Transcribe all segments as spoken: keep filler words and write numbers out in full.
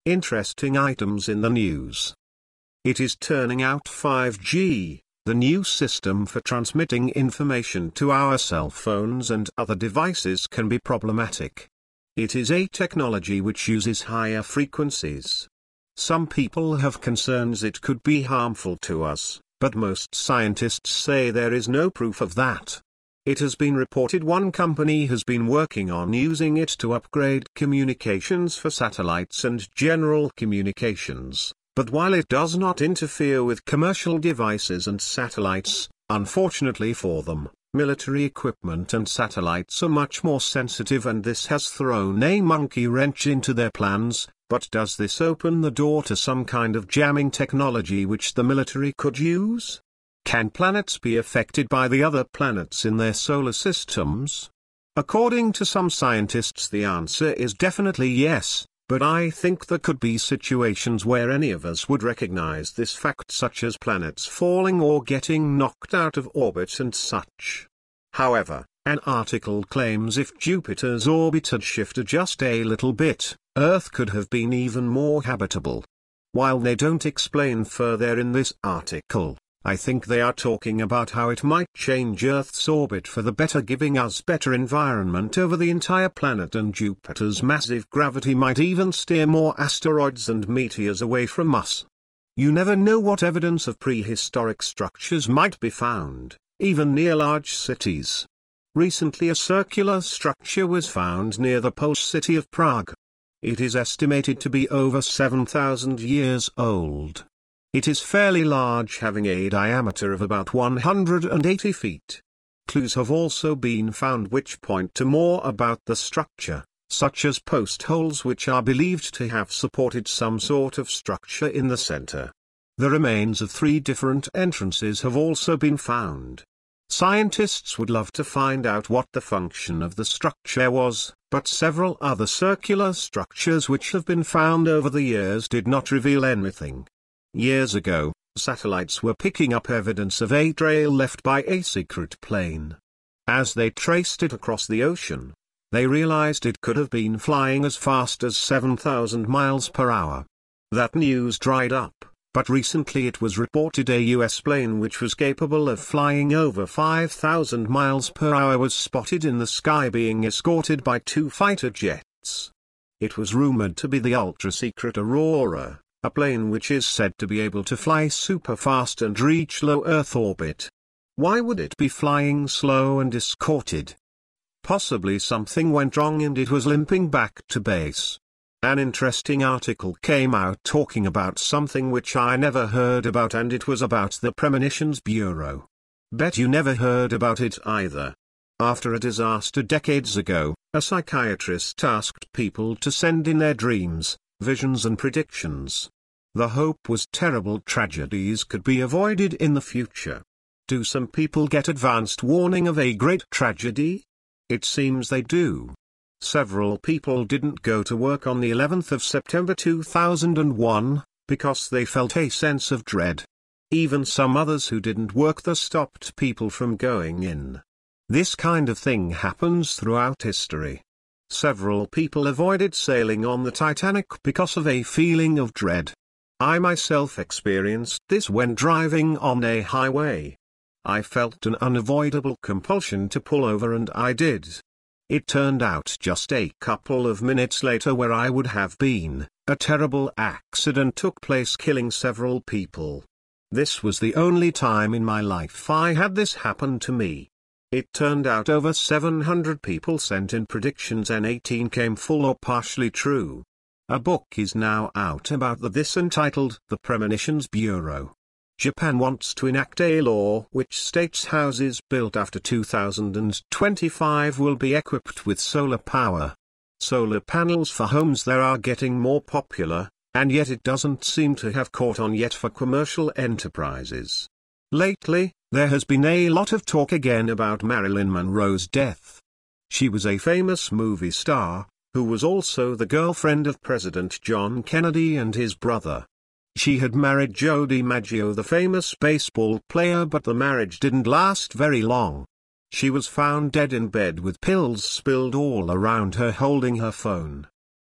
Interesting items in the news. It is turning out five G, the new system for transmitting information to our cell phones and other devices, can be problematic. It is a technology which uses higher frequencies. Some people have concerns it could be harmful to us, but most scientists say there is no proof of that. It has been reported one company has been working on using it to upgrade communications for satellites and general communications, but while it does not interfere with commercial devices and satellites, unfortunately for them, military equipment and satellites are much more sensitive, and this has thrown a monkey wrench into their plans. But does this open the door to some kind of jamming technology which the military could use? Can planets be affected by the other planets in their solar systems? According to some scientists, the answer is definitely yes, but I think there could be situations where any of us would recognize this fact, such as planets falling or getting knocked out of orbit and such. However, an article claims if Jupiter's orbit had shifted just a little bit, Earth could have been even more habitable. While they don't explain further in this article, I think they are talking about how it might change Earth's orbit for the better, giving us better environment over the entire planet, and Jupiter's massive gravity might even steer more asteroids and meteors away from us. You never know what evidence of prehistoric structures might be found, even near large cities. Recently a circular structure was found near the Polish city of Prague. It is estimated to be over seven thousand years old. It is fairly large, having a diameter of about one hundred eighty feet. Clues have also been found which point to more about the structure, such as post holes which are believed to have supported some sort of structure in the center. The remains of three different entrances have also been found. Scientists would love to find out what the function of the structure was, but several other circular structures which have been found over the years did not reveal anything. Years ago, satellites were picking up evidence of a trail left by a secret plane. As they traced it across the ocean, they realized it could have been flying as fast as seven thousand miles per hour. That news dried up, but recently it was reported a U S plane which was capable of flying over five thousand miles per hour was spotted in the sky being escorted by two fighter jets. It was rumored to be the ultra-secret Aurora, a plane which is said to be able to fly super fast and reach low Earth orbit. Why would it be flying slow and escorted? Possibly something went wrong and it was limping back to base. An interesting article came out talking about something which I never heard about, and it was about the Premonitions Bureau. Bet you never heard about it either. After a disaster decades ago, a psychiatrist asked people to send in their dreams, visions and predictions. The hope was terrible tragedies could be avoided in the future. Do some people get advanced warning of a great tragedy? It seems they do. Several people didn't go to work on the eleventh of September two thousand one, because they felt a sense of dread. Even some others who didn't work there stopped people from going in. This kind of thing happens throughout history. Several people avoided sailing on the Titanic because of a feeling of dread. I myself experienced this when driving on a highway. I felt an unavoidable compulsion to pull over and I did. It turned out just a couple of minutes later where I would have been, a terrible accident took place, killing several people. This was the only time in my life I had this happen to me. It turned out over seven hundred people sent in predictions and eighteen came full or partially true. A book is now out about the, this entitled The Premonitions Bureau. Japan wants to enact a law which states houses built after two thousand twenty-five will be equipped with solar power. Solar panels for homes there are getting more popular, and yet it doesn't seem to have caught on yet for commercial enterprises. Lately, there has been a lot of talk again about Marilyn Monroe's death. She was a famous movie star, who was also the girlfriend of President John Kennedy and his brother. She had married Joe DiMaggio, the famous baseball player, but the marriage didn't last very long. She was found dead in bed with pills spilled all around her, holding her phone.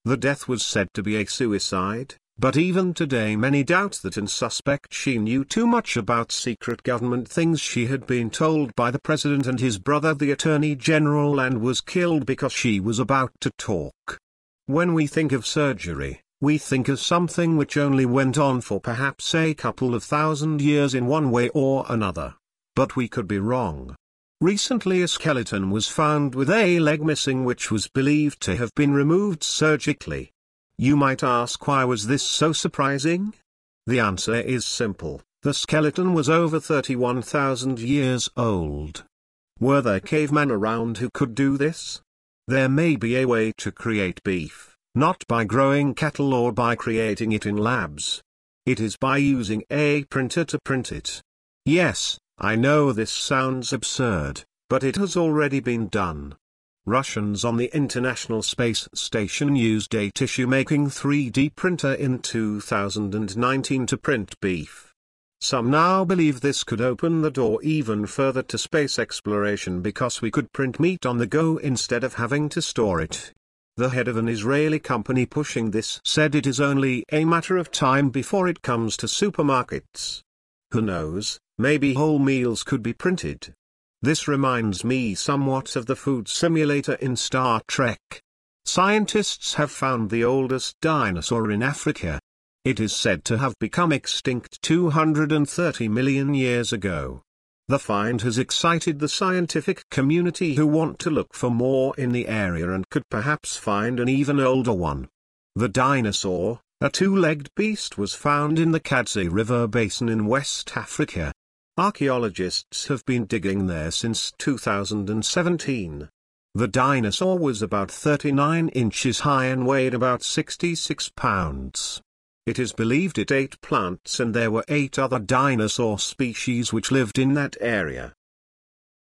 The death was said to be a suicide, but even today many doubt that and suspect she knew too much about secret government things she had been told by the president and his brother the attorney general, and was killed because she was about to talk. When we think of surgery, we think of something which only went on for perhaps a couple of thousand years in one way or another. But we could be wrong. Recently a skeleton was found with a leg missing which was believed to have been removed surgically. You might ask, why was this so surprising? The answer is simple: the skeleton was over thirty-one thousand years old. Were there cavemen around who could do this? There may be a way to create beef, not by growing cattle or by creating it in labs. It is by using a printer to print it. Yes, I know this sounds absurd, but it has already been done. Russians on the International Space Station used a tissue-making three D printer in two thousand nineteen to print beef. Some now believe this could open the door even further to space exploration because we could print meat on the go instead of having to store it. The head of an Israeli company pushing this said it is only a matter of time before it comes to supermarkets. Who knows, maybe whole meals could be printed. This reminds me somewhat of the food simulator in Star Trek. Scientists have found the oldest dinosaur in Africa. It is said to have become extinct two hundred thirty million years ago. The find has excited the scientific community who want to look for more in the area and could perhaps find an even older one. The dinosaur, a two-legged beast, was found in the Kadzai River basin in West Africa. Archaeologists have been digging there since two thousand seventeen. The dinosaur was about thirty-nine inches high and weighed about sixty-six pounds. It is believed it ate plants, and there were eight other dinosaur species which lived in that area.